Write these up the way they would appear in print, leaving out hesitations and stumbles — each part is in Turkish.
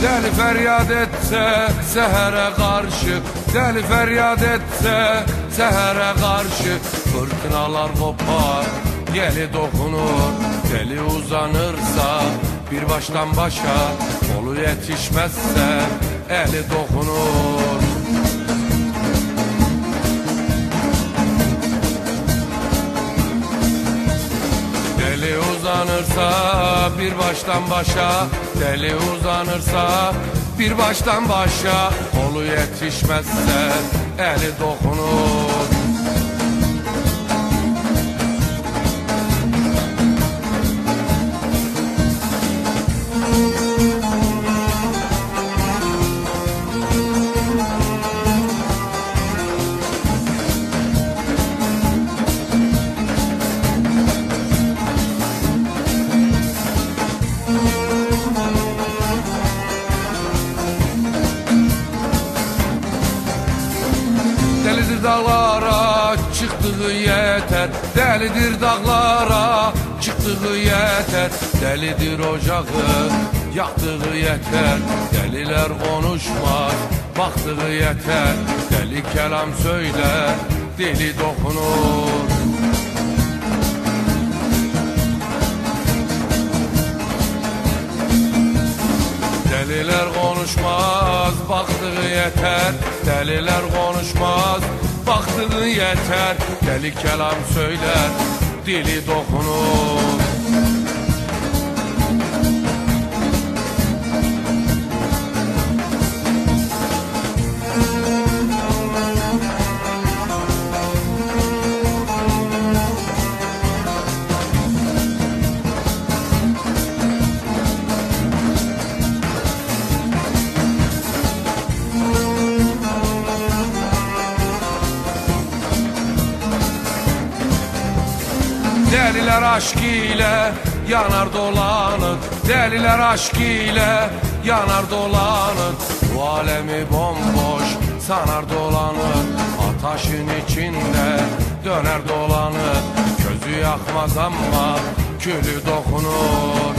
Deli feryat etse sehere karşı, deli feryat etse sehere karşı, fırtınalar kopar, yeli dokunur. Deli uzanırsa bir baştan başa, kolu yetişmezse eli dokunur. Deli uzanırsa bir baştan başa, deli uzanırsa bir baştan başa, kolu yetişmezse eli dokunur. Delidir dağlara çıktığı yeter, delidir dağlara çıktığı yeter, delidir ocağı yaktığı yeter, deliler konuşmaz baktığı yeter, deli kelam söyler dili dokunur. Deliler konuşmaz baktığı yeter, deliler konuşmaz baktığı yeter, deli kelam söyler dili dokunur. Deliler aşk ile yanar dolanır, deliler aşk ile yanar dolanır, bu alemi bomboş sanar dolanır, ataşın içinde döner dolanır, közü yakmaz ama külü dokunur.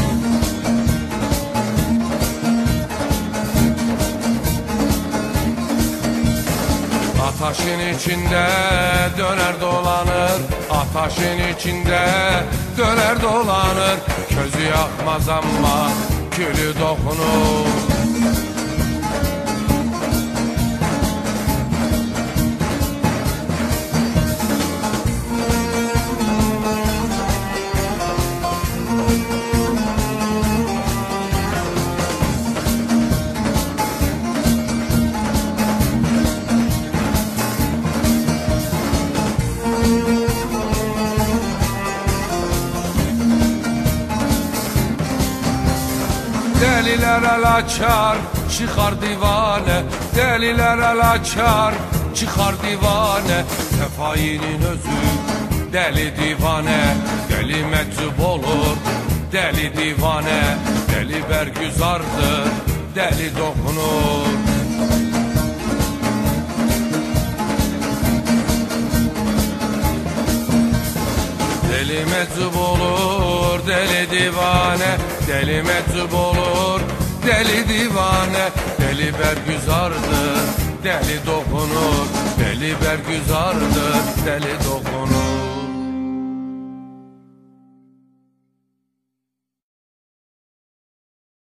Ataşın içinde döner dolanır, ataşın içinde döner dolanır, közü yakmaz ama külü dokunur. Deliler el açar çıkar divane, deliler el açar çıkar divane, sefainin özü deli divane, deli meczup olur deli divane, deli bergüzardır deli dokunur. Deli meczup olur deli divane, deli meczup olur deli divane, deli bergüzardır deli dokunur, deli bergüzardır deli dokunur.